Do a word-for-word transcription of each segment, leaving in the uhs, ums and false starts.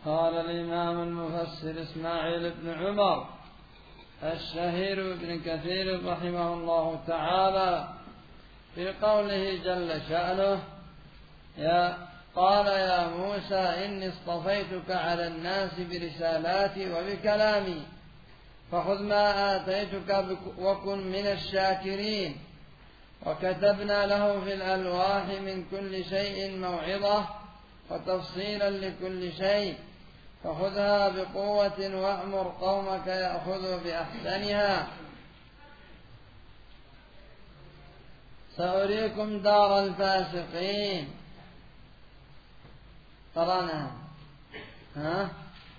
قال الإمام المفسر إسماعيل بن عمر الشهير بن كثير رحمه الله تعالى في قوله جل شأنه: يا قال يا موسى إني اصطفيتك على الناس برسالاتي وبكلامي فخذ ما آتيتك وكن من الشاكرين. وكتبنا له في الألواح من كل شيء موعظة وتفصيلا لكل شيء فخذها بقوة وأمر قومك يأخذوا بأحسنها. سأريكم دار الفاسقين. قرأنا ها؟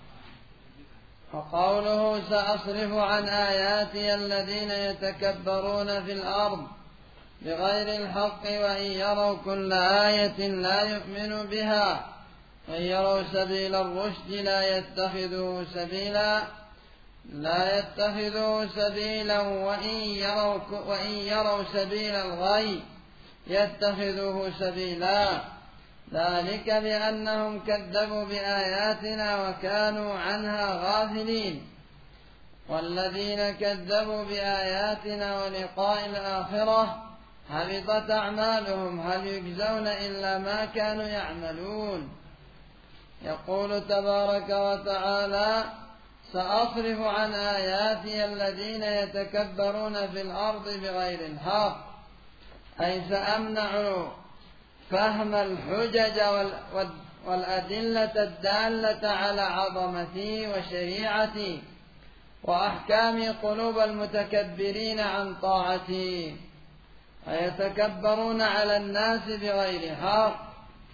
وقوله سأصرف عن آياتي الذين يتكبرون في الأرض بغير الحق وإن يروا كل آية لا يؤمنوا بها وإن يروا سبيل الرشد لا يتخذوه سبيلا لا يتخذوه سبيلا وإن يروا, وإن يروا سبيل الغي يتخذوه سبيلا ذلك بأنهم كذبوا بآياتنا وكانوا عنها غافلين. والذين كذبوا بآياتنا ولقاء الآخرة حبطت أعمالهم هل يجزون إلا ما كانوا يعملون. يقول تبارك وتعالى: سأصرف عن آياتي الذين يتكبرون في الأرض بغير الحق، أي سأمنع فهم الحجج والأدلة الدالة على عظمتي وشريعتي وأحكام قلوب المتكبرين عن طاعتي ويتكبرون على الناس بغير حق،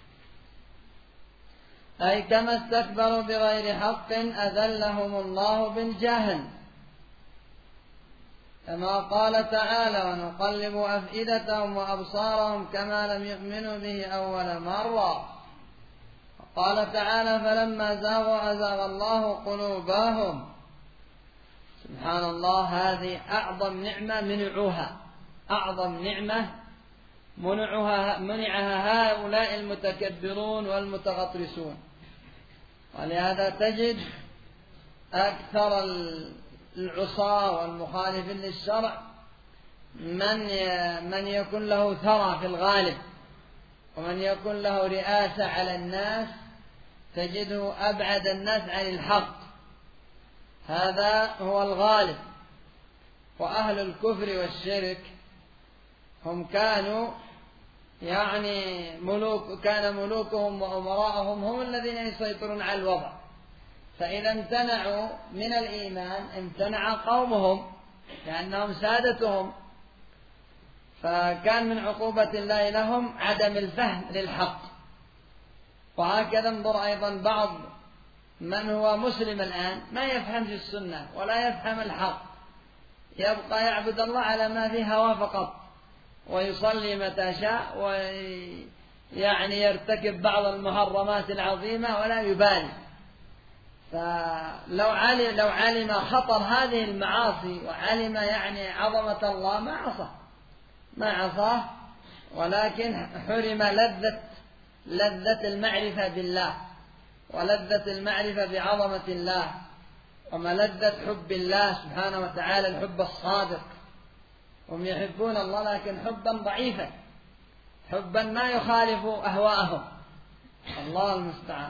أي كما استكبروا بغير حق أذلهم الله بالجهل، كما قال تعالى: ونقلب أفئدتهم وأبصارهم كما لم يؤمنوا به أول مرة. قال تعالى: فلما زاغوا أزاغ الله قلوبهم. سبحان الله، هذه أعظم نعمة منعوها، أعظم نعمة منعها منعها هؤلاء المتكبرون والمتغطرسون. ولهذا تجد أكثر العصاة والمخالفين للشرع من من يكون له ثرى في الغالب ومن يكون له رئاسة على الناس تجده أبعد الناس عن الحق، هذا هو الغالب. وأهل الكفر والشرك هم كانوا يعني ملوك، كان ملوكهم وأمراءهم هم الذين يسيطرون على الوضع، فإذا امتنعوا من الإيمان امتنع قومهم لأنهم سادتهم، فكان من عقوبة الله لهم عدم الفهم للحق. وهكذا انظر أيضا بعض من هو مسلم الآن ما يفهم في السنة ولا يفهم الحق، يبقى يعبد الله على ما فيه هوى فقط، ويصلي متى شاء ويعني يرتكب بعض المحرمات العظيمة ولا يبالي. فلو علم, لو علم خطر هذه المعاصي وعلم يعني عظمة الله ما عصى ما عصاه، ولكن حرم لذة لذة المعرفة بالله ولذة المعرفة بعظمة الله وملذة حب الله سبحانه وتعالى، الحب الصادق. هم يحبون الله لكن حبا ضعيفا، حبا ما يخالف أهواءهم، الله المستعان.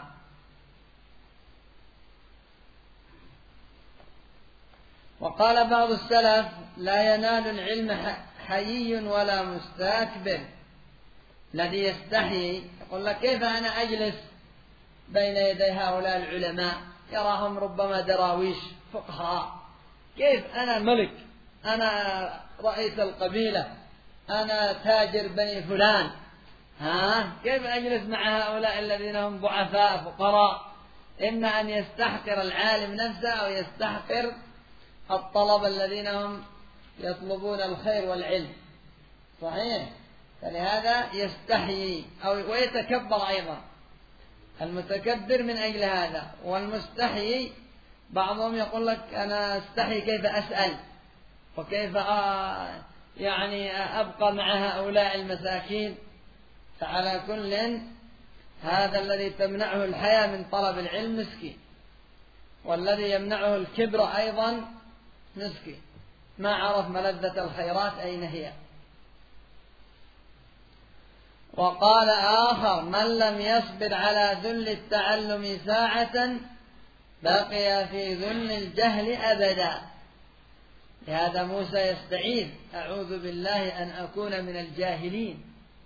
وقال بعض السلف: لا ينال العلم حيي ولا مستكبر. الذي يستحي يقول لك: كيف أنا أجلس بين يدي هؤلاء العلماء يراهم ربما دراويش فقهاء، كيف أنا ملك، أنا رئيس القبيلة، أنا تاجر بني فلان، ها كيف أجلس مع هؤلاء الذين هم ضعفاء فقراء؟ إما أن يستحقر العالم نفسه أو يستحقر الطلبة الذين هم يطلبون الخير والعلم، صحيح؟ فلهذا يستحيي أو ويتكبر أيضا، المتكبر من أجل هذا، والمستحيي بعضهم يقول لك: أنا استحي كيف أسأل وكيف يعني أبقى مع هؤلاء المساكين. فعلى كل هذا الذي تمنعه الحياة من طلب العلم مسكين، والذي يمنعه الكبر أيضا مسكين، ما عرف ملذة الخيرات أين هي. وقال آخر: من لم يصبر على ذل التعلم ساعة بقي في ذل الجهل أبدا. لهذا موسى يستعيذ: أعوذ بالله أن أكون من الجاهلين،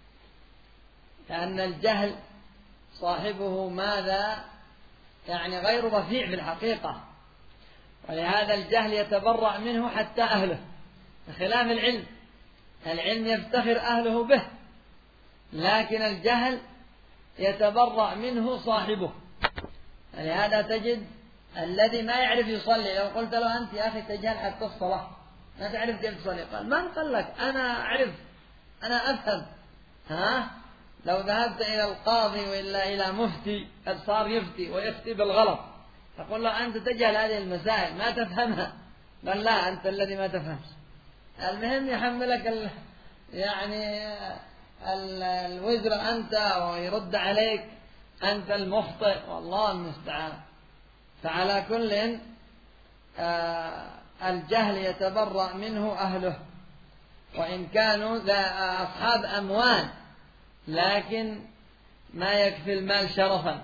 لأن الجهل صاحبه ماذا؟ يعني غير رفيع في الحقيقة، ولهذا الجهل يتبرأ منه حتى أهله، بخلاف العلم. العلم يفتخر أهله به، لكن الجهل يتبرأ منه صاحبه. لهذا تجد الذي ما يعرف يصلي، لو قلت له: أنت يا أخي تجهل حتى الصلاة، ما تعرف كيف تصلي، قال: من قال لك؟ أنا أعرف، أنا أفهم. ها؟ لو ذهبت إلى القاضي وإلا إلى مفتي قد صار يفتي ويفتي بالغلط، تقول له: أنت تجهل هذه المسائل، ما تفهمها. قال: لا، أنت الذي ما تفهمش. المهم يحملك ال... يعني ال... الوزر أنت، ويرد عليك أنت المخطئ، والله المستعان. فعلى كل آه الجهل يتبرأ منه أهله، وإن كانوا ذا أصحاب أموال، لكن ما يكفي المال شرفا.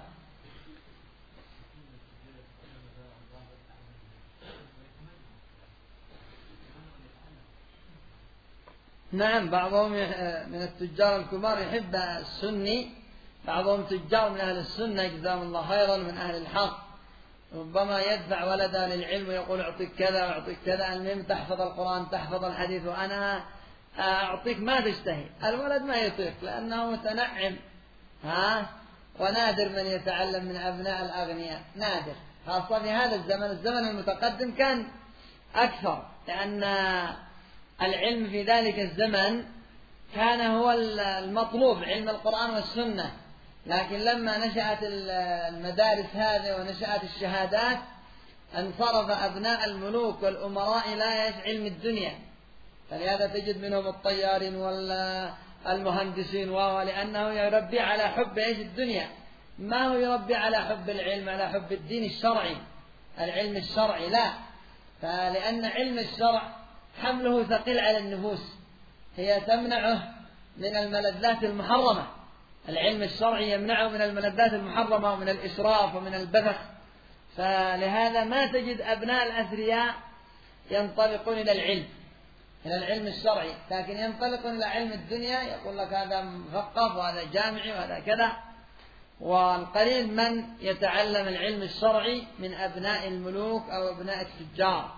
نعم، بعضهم من التجار الكبار يحب السني، بعضهم تجار من أهل السنة جزاهم الله خيرا من أهل الحق، ربما يدفع ولده للعلم ويقول: أعطيك كذا وأعطيك كذا، المهم تحفظ القرآن تحفظ الحديث وأنا أعطيك ما تشتهي. الولد ما يطيق لأنه متنعم، ها، ونادر من يتعلم من أبناء الأغنياء، نادر، خاصة في هذا الزمن. الزمن المتقدم كان أكثر، لأن العلم في ذلك الزمن كان هو المطلوب، علم القرآن والسنة. لكن لما نشأت المدارس هذه ونشأت الشهادات، انصرف أبناء الملوك والأمراء إلى علم الدنيا، فلهذا تجد منهم الطيارين والمهندسين، وهو لأنه يربي على حب ايش؟ الدنيا، ما هو يربي على حب العلم، على حب الدين الشرعي، العلم الشرعي لا. فلأن علم الشرع حمله ثقيل على النفوس، هي تمنعه من الملذات المحرمة. العلم الشرعي يمنعه من الملذات المحرمة ومن الإسراف ومن البذخ. فلهذا ما تجد أبناء الأثرياء ينطلقون إلى العلم، إلى العلم الشرعي، لكن ينطلقون إلى علم الدنيا، يقول لك هذا مثقف وهذا جامعي وهذا كذا. والقليل من يتعلم العلم الشرعي من أبناء الملوك أو أبناء التجار.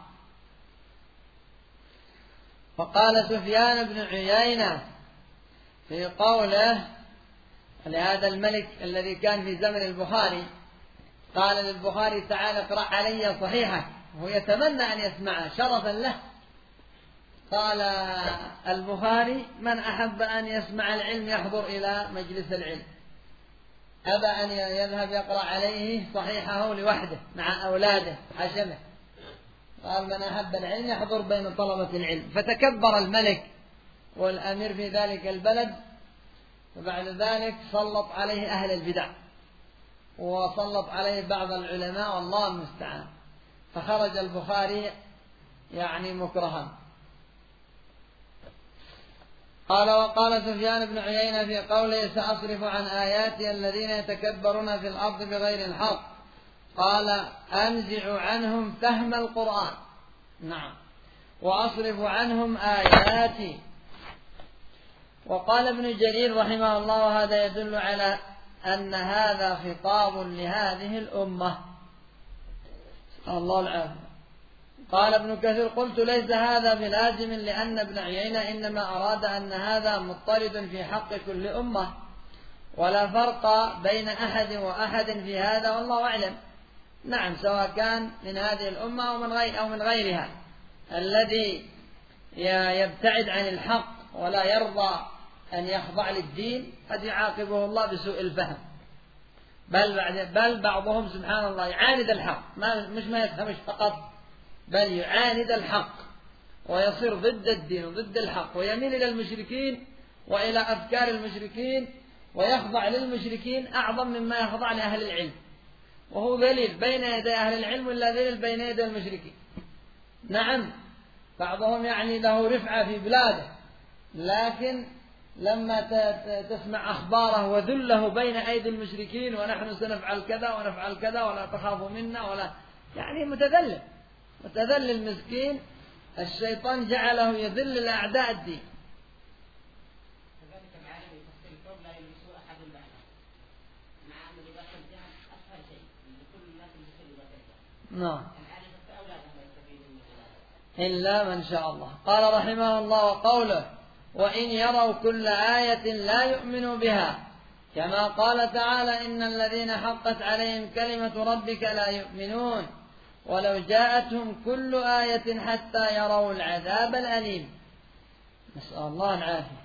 فقال سفيان بن عيينة في قوله لهذا الملك الذي كان في زمن البخاري، قال للبخاري: تعال اقرأ علي صحيحك، وهو يتمنى أن يسمعه شرفا له. قال البخاري: من أحب أن يسمع العلم يحضر إلى مجلس العلم. أبى أن يذهب يقرأ عليه صحيحه لوحده مع أولاده حشمه. قال: من أحب العلم يحضر بين طلبة العلم. فتكبر الملك والأمير في ذلك البلد، وبعد ذلك سلط عليه أهل البدع، وسلط عليه بعض العلماء، والله المستعان. فخرج البخاري يعني مكرها. قال: وقال سفيان بن عيينة في قوله: سأصرف عن آياتي الذين يتكبرون في الأرض بغير الحق، قال: أنزع عنهم فهم القرآن، نعم، وأصرف عنهم آياتي. وقال ابن جرير رحمه الله: وهذا يدل على أن هذا خطاب لهذه الأمة. الله العافية. قال ابن كثير: قلت: ليس هذا بلازم، لأن ابن عيينة إنما أراد أن هذا مضطرد في حق كل أمة، ولا فرق بين أحد وأحد في هذا، والله أعلم. نعم، سواء كان من هذه الأمة أو من غير أو من غيرها، الذي يبتعد عن الحق ولا يرضى أن يخضع للدين قد يعاقبه الله بسوء الفهم، بل بعد بل بعضهم سبحان الله يعاند الحق، ما مش ما يفهمش فقط، بل يعاند الحق ويصير ضد الدين وضد الحق، ويميل إلى المشركين وإلى أفكار المشركين ويخضع للمشركين أعظم مما يخضع لأهل العلم، وهو ذليل بين يدي أهل العلم ولا ذليل بين يدي المشركين. نعم بعضهم يعني له رفعة في بلاده، لكن لما تسمع أخباره وذله بين أيدي المشركين ونحن سنفعل كذا ونفعل كذا ولا تخافوا منا ولا، يعني متذلل متذلل مسكين. الشيطان جعله يذل الأعداء الدين. نعم إلا من شاء الله. قال رحمه الله: وقوله: وإن يروا كل آية لا يؤمنوا بها، كما قال تعالى: إن الذين حقت عليهم كلمة ربك لا يؤمنون ولو جاءتهم كل آية حتى يروا العذاب الأليم. نسأل الله العافية.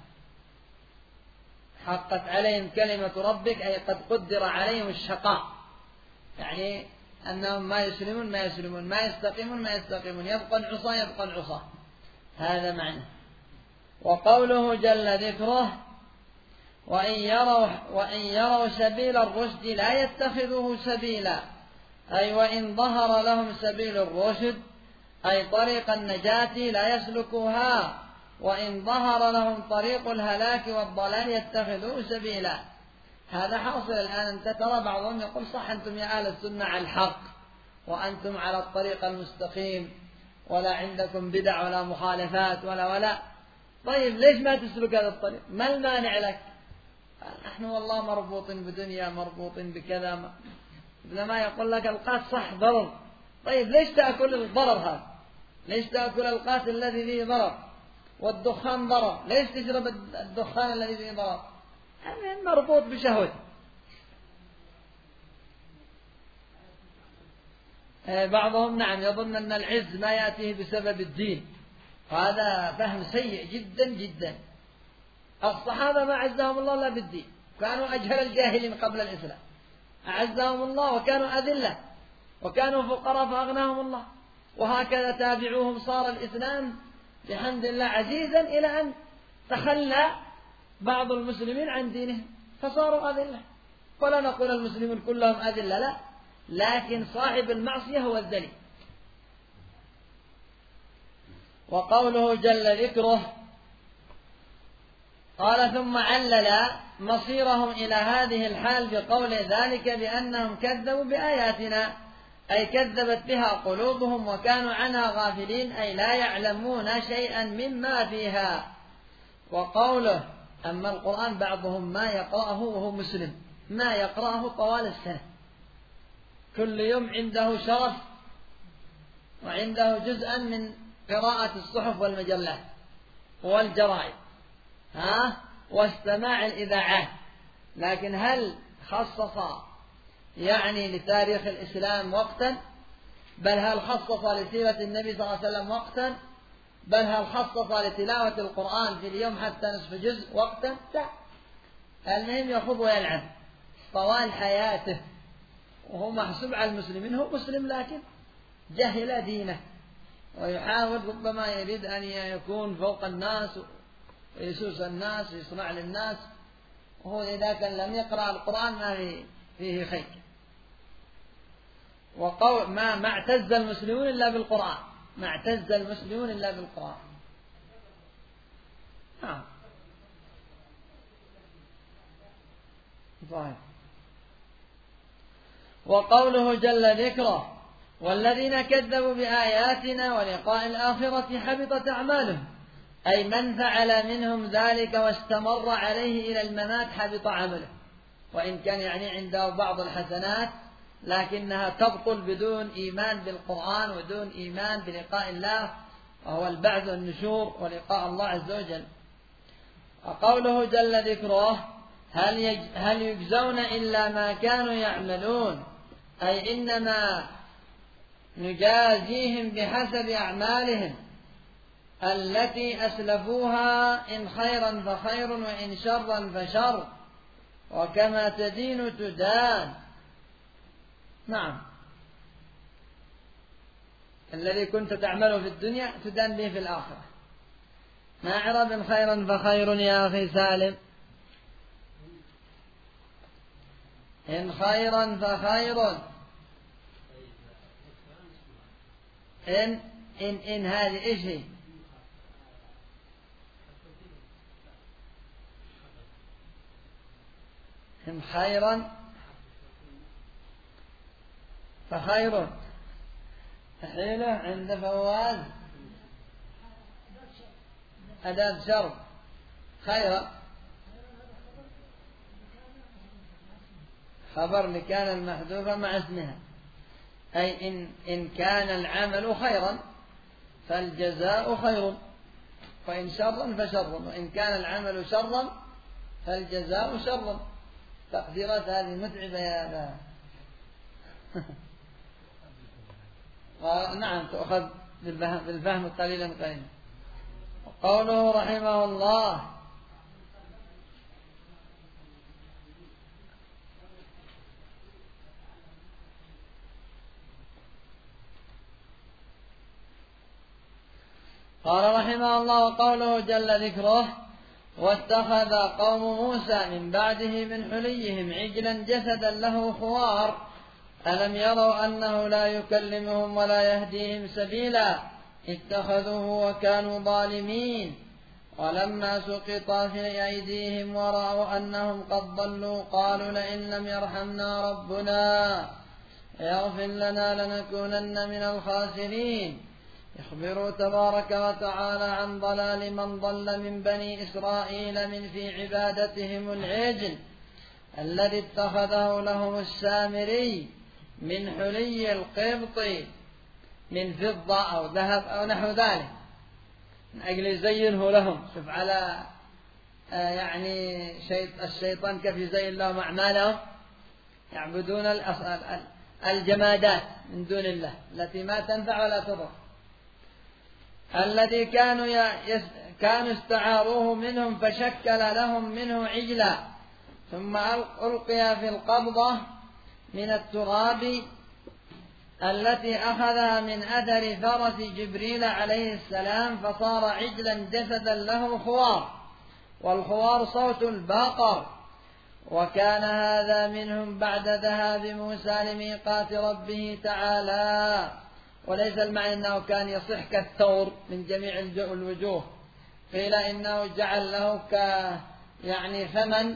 حقت عليهم كلمة ربك أي قد قدر عليهم الشقاء، يعني أنهم ما يسلمون ما يسلمون ما يستقيمون ما يستقيمون يبقى العصا يبقى العصا، هذا معنى. وقوله جل ذكره: وإن يروا, وإن يروا سبيل الرشد لا يتخذوه سبيلا، أي وإن ظهر لهم سبيل الرشد أي طريق النجاة لا يسلكوها، وإن ظهر لهم طريق الهلاك والضلال يتخذوه سبيلا. هذا حاصل الآن. أنت ترى بعضهم يقول: صح أنتم يا أهل السنة على الحق وأنتم على الطريق المستقيم ولا عندكم بدع ولا مخالفات ولا ولا طيب ليش ما تسلك هذا الطريق؟ ما المانع لك؟ نحن والله مربوط بدنيا مربوط بكذا، لما يقول لك القات صح ضرر، طيب ليش تأكل الضرر هذا؟ ليش تأكل القات الذي فيه ضرر؟ والدخان ضرر، ليش تشرب الدخان الذي فيه ضرر؟ يعني مربوط بشهوة. بعضهم نعم يظن أن العز ما يأتيه بسبب الدين، وهذا فهم سيء جدا جدا. الصحابة ما عزهم الله لا بالدين، كانوا أجهل الجاهلين قبل الإسلام، أعزهم الله وكانوا أذلة وكانوا فقراء فأغناهم الله، وهكذا تابعوهم صار الإسلام بحمد الله عزيزا إلى أن تخلى بعض المسلمين عن دينهم فصاروا أذلة. ولا نقول المسلمون كلهم أذلة، لا، لكن صاحب المعصية هو الذليل. وقوله جل ذكره قال: ثم علل مصيرهم إلى هذه الحال بقول ذلك بأنهم كذبوا بآياتنا، أي كذبت بها قلوبهم وكانوا عنها غافلين، أي لا يعلمون شيئا مما فيها. وقوله: أما القرآن بعضهم ما يقرأه وهو مسلم، ما يقرأه طوال السنة، كل يوم عنده شرف وعنده جزءا من قراءة الصحف والمجلات والجرائد ها واستماع الإذاعات، لكن هل خصص يعني لتاريخ الإسلام وقتا؟ بل هل خصص لسيرة النبي صلى الله عليه وسلم وقتا؟ بل هل خصص لتلاوة القرآن في اليوم حتى نصف جزء وقتا؟ لا. المهم يخوض ويلعب طوال حياته، وهو محسوب على المسلمين، هو مسلم لكن جهل دينه ويحاول ربما يريد أن يكون فوق الناس ويسوس الناس ويصنع للناس، وهو إذا كان لم يقرأ القرآن ما فيه خير. وقول ما ما اعتز المسلمون إلا بالقرآن، ما اعتز المسلمون إلا بالقرآن. نعم صحيح. وقوله جل ذكره: والذين كذبوا بآياتنا ولقاء الآخرة حبطت أعمالهم، أي من فعل منهم ذلك واستمر عليه إلى الممات حبط عمله، وإن كان يعني عنده بعض الحسنات لكنها تبطل بدون إيمان بالقرآن ودون إيمان بلقاء الله وهو البعث والنشور ولقاء الله عز وجل. وقوله جل ذكره: هل, يج... هل يجزون إلا ما كانوا يعملون، أي إنما نجازيهم بحسب أعمالهم التي أسلفوها، إن خيرا فخير وإن شرا فشر، وكما تدين تدان. نعم، الذي كنت تعمله في الدنيا تدان به في الآخرة. ما عرب خيرا فخير يا أخي سالم. إن خيرا فخير. إن إن إن هذه إيش هي؟ إن خيرا فخير، حيلة عند فواز أداة شرط. خيرا خبر لكان المحذوفة مع اسمها، أي إن إن كان العمل خيرا فالجزاء خير، وإن شرا فشر، وإن كان العمل شرا فالجزاء شر. تقديرات هذه متعبة يا أبا. نعم تؤخذ بالفهم قليلا قليلا. قوله رحمه الله: قال رحمه الله: وقوله جل ذكره: واتخذ قوم موسى من بعده من حليهم عجلا جسدا له خوار ألم يروا أنه لا يكلمهم ولا يهديهم سبيلا اتخذوه وكانوا ظالمين. ولما سقط في أيديهم ورأوا أنهم قد ضلوا قالوا لئن لم يرحمنا ربنا يغفر لنا لنكونن من الخاسرين. يخبر تبارك وتعالى عن ضلال من ضل من بني إسرائيل من في عبادتهم العجل الذي اتخذه لهم السامري من حلي القبط من فضة أو ذهب أو نحو ذلك من أجل يزينه لهم. شوف على آه يعني الشيطان كيف يزين لهم أعمالهم، يعبدون الجمادات من دون الله التي ما تنفع ولا تضر، الذي كانوا يس كانوا استعاروه منهم فشكل لهم منه عجلا ثم ألقي في القبضة من التراب التي أخذها من أثر فرس جبريل عليه السلام فصار عجلا جسدا له خوار، والخوار صوت البقر. وكان هذا منهم بعد ذهاب موسى لميقات ربه تعالى، وليس المعنى أنه كان يصح كالثور من جميع الوجوه، قيل إنه جعل له ك يعني فمن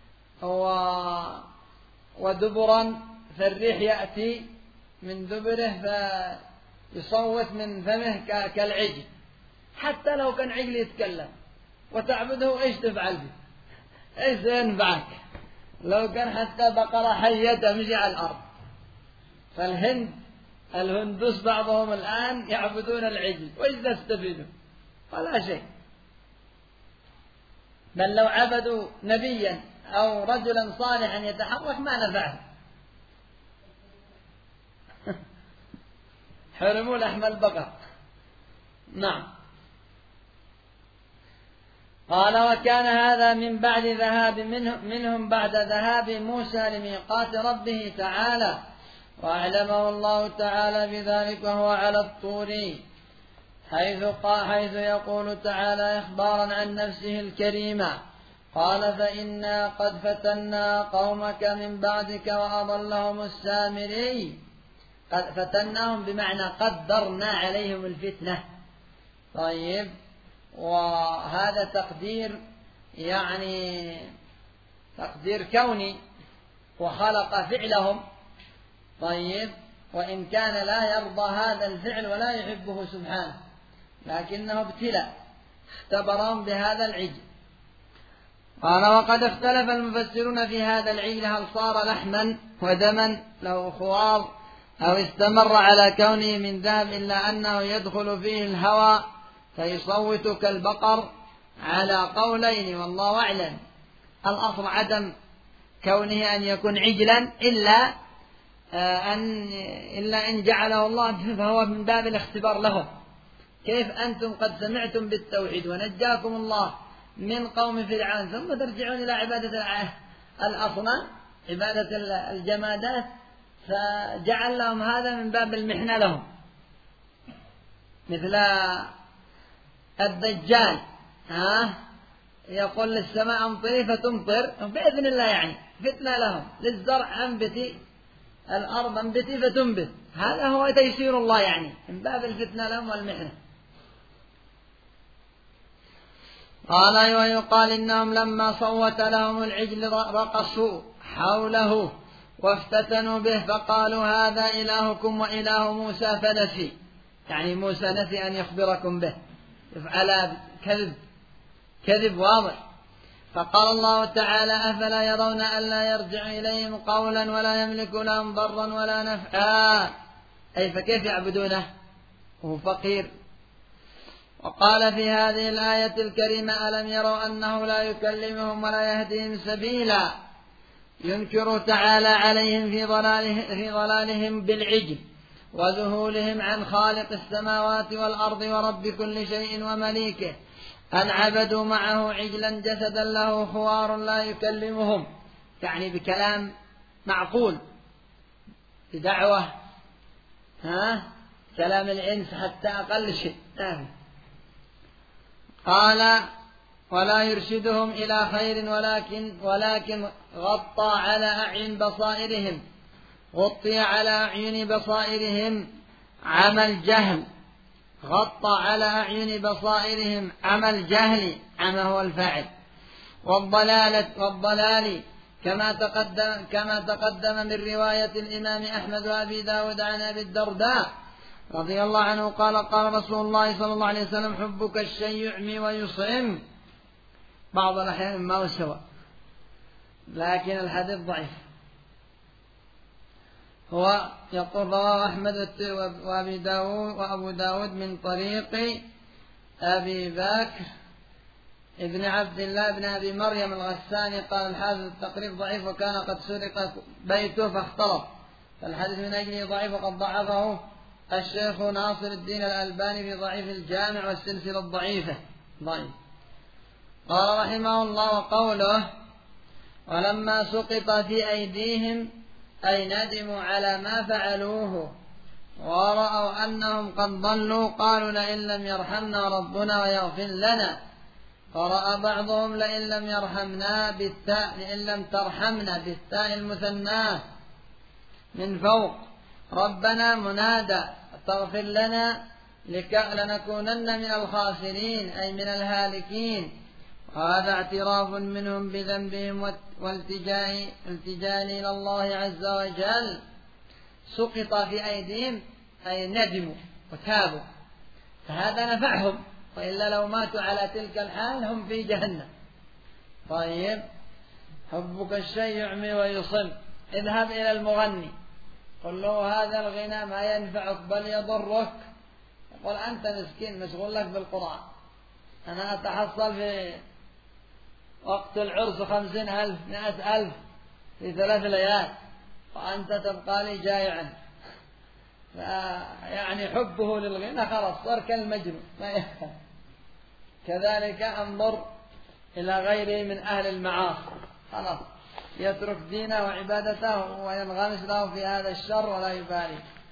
ودبرا فالريح يأتي من دبره فيصوت من فمه كالعجل. حتى لو كان عجل يتكلم وتعبده ايش تفعل به؟ ايش ينفعك لو كان حتى بقرة حية تمشي على الأرض؟ فالهند الهندوس بعضهم الآن يعبدون العجل، وإيش يستفيدوا؟ ولا شيء. بل لو عبدوا نبيا أو رجلا صالحا يتحرك ما نفعه. حرموا لحم البقر. نعم. قال: وكان هذا من بعد ذهاب منهم, منهم بعد ذهاب موسى لميقات ربه تعالى، وأعلمه الله تعالى بذلك وهو على الطور، حيث, حيث يقول تعالى إخبارا عن نفسه الكريمة: قال: فإنا قد فتنا قومك من بعدك وأضلهم السامري. قد فتناهم بمعنى قدرنا عليهم الفتنة. طيب، وهذا تقدير يعني تقدير كوني، وخلق فعلهم. طيب، وإن كان لا يرضى هذا الفعل ولا يحبه سبحانه، لكنه ابتلاء اختبرهم بهذا العجل. قال: وقد اختلف المفسرون في هذا العجل هل صار لحما ودما له خوار أو استمر على كونه من ذهب، إلا أنه يدخل فيه الهوى فيصوت كالبقر على قولين والله أعلم. الأصل عدم كونه أن يكون عجلا إلا أن إلا إن جعله الله، فهو من باب الاختبار لهم. كيف أنتم قد سمعتم بالتوحيد ونجاكم الله من قوم فرعون ثم ترجعون إلى عبادة الأصنام، عبادة الجمادات، فجعل لهم هذا من باب المحنة لهم. مثل الدجال ها يقول للسماء امطري فتمطر بإذن الله، يعني فتنة لهم، للزرع أنبتي، الأرض أنبتي فتنبت، هذا هو تيسير الله يعني من باب الفتنة لهم والمحنة. قال ويقال إنهم لما صوت لهم العجل رقصوا حوله وافتتنوا به فقالوا هذا إلهكم وإله موسى فنسي، يعني موسى نسي أن يخبركم به، على كذب كذب واضح. فقال الله تعالى أفلا يرون ألا يرجع إليهم قولا ولا يملك لهم ضرا ولا نفعا، أي فكيف يعبدونه وهو فقير. وقال في هذه الآية الكريمة ألم يروا أنه لا يكلمهم ولا يهديهم سبيلا، ينكر تعالى عليهم في ضلاله في ضلالهم بالعجل وذهولهم عن خالق السماوات والأرض ورب كل شيء ومليكه، أن عبدوا معه عجلا جسدا له خوار لا يكلمهم، يعني بكلام معقول، بدعوة ها كلام الإنس حتى أقل شيء. قال ولا يرشدهم إلى خير ولكن ولكن غطى على أعين بصائرهم غطي على أعين بصائرهم عمى الجهل غطى على أعين بصائرهم عمى الجهل، عمى هو الفاعل، والضلالة والضلال كما تقدم كما تقدم من رواية الإمام أحمد وأبي داود عن أبي الدرداء رضي الله عنه قال قال رسول الله صلى الله عليه وسلم حبك الشيء يعمي ويصم. بعض الأحيان ما هو سواء، لكن الحديث ضعيف. هو يقول رواه أحمد وأبي داود وأبو داود من طريق أبي بكر ابن عبد الله بن أبي مريم الغساني. قال الحافظ التقريب ضعيف وكان قد سرق بيته فاختلط، فالحديث من أجله ضعيف وقد ضعفه الشيخ ناصر الدين الألباني في ضعيف الجامع والسلسلة الضعيفة ضعيف. قال رحمه الله وقوله ولما سقط في أيديهم أي ندموا على ما فعلوه ورأوا أنهم قد ضلوا قالوا لئن لم يرحمنا ربنا ويغفر لنا، فرأى بعضهم لئن لم يرحمنا بالتاء لئن لم ترحمنا بالتاء المثناه من فوق ربنا منادى تغفر لنا لنكونن من الخاسرين أي من الهالكين، وهذا اعتراف منهم بذنبهم والتجاء إلى الله عز وجل. سقط في أيديهم أي ندموا وتابوا، فهذا نفعهم، وإلا لو ماتوا على تلك الحال هم في جهنم. طيب حبك الشيء يعمي ويصم، اذهب إلى المغني قل له هذا الغنى ما ينفعك بل يضرك، يقول أنت مسكين مشغول لك بالقرآن، أنا أتحصل في وقت العرس خمسين ألف مئة ألف في ثلاث ليال وأنت تبقى لي جائعا. يعني حبه للغنى خلاص صار كالمجنون. كذلك انظر إلى غيره من أهل المعاصي، خلاص يترك دينه وعبادته وينغمس له في هذا الشر ولا يبالي.